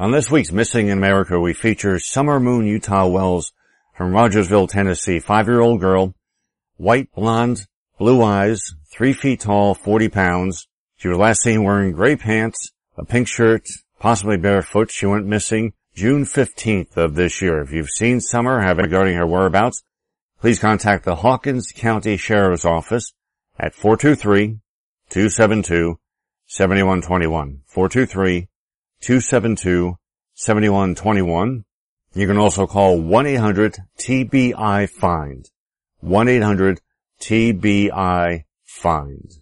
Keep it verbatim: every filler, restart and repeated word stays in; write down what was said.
On this week's Missing in America, we feature Summer Moon Utah Wells from Rogersville, Tennessee. Five-year-old girl, white, blonde, blue eyes, three feet tall, forty pounds. She was last seen wearing gray pants, a pink shirt, possibly barefoot. She went missing June fifteenth of this year. If you've seen Summer, have regarding her whereabouts, please contact the Hawkins County Sheriff's Office at four two three, two seven two, seven one two one. four two three, two seven two, seven one two one. You can also call one eight hundred T B I find. one eight hundred T B I find.